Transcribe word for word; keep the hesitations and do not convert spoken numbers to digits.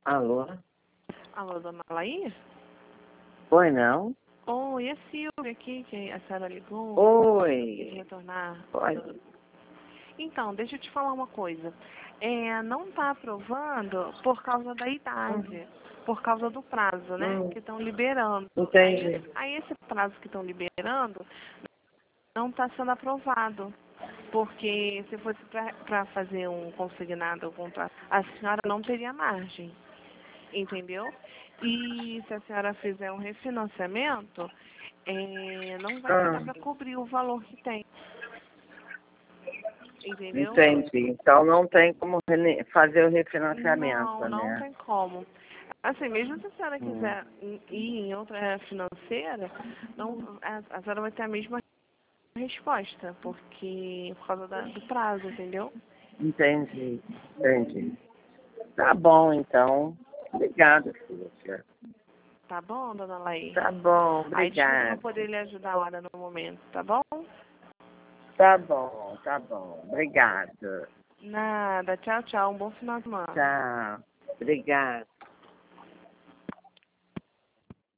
Alô? Alô, dona Laís? Oi, não? Oi, é Silvia aqui, que a senhora ligou. Oi. Quis retornar. Oi. Então, deixa eu te falar uma coisa. É, não está aprovando por causa da idade, por causa do prazo, né? Hum, Que estão liberando. entendi. Aí, aí esse prazo que estão liberando não está sendo aprovado. Porque se fosse para fazer um consignado, um contrato, a senhora não teria margem. Entendeu? E se a senhora fizer um refinanciamento, é, não vai Ah, dar para cobrir o valor que tem. Entendeu? entendi. Então não tem como rene- fazer o refinanciamento, Não, não né? tem como. Assim, mesmo se a senhora Hum, quiser ir em outra financeira, não, a, a senhora vai ter a mesma resposta, porque por causa da- do prazo, entendeu? entendi. Entendi. Tá bom, então. Obrigado, Silvia. Tá bom, dona Laís? Tá bom, Aí desculpa não obrigado. poder lhe ajudar agora no momento, tá bom? Tá bom, tá bom. Obrigado. Nada, tchau, tchau, um bom final de semana. Tchau. Obrigado.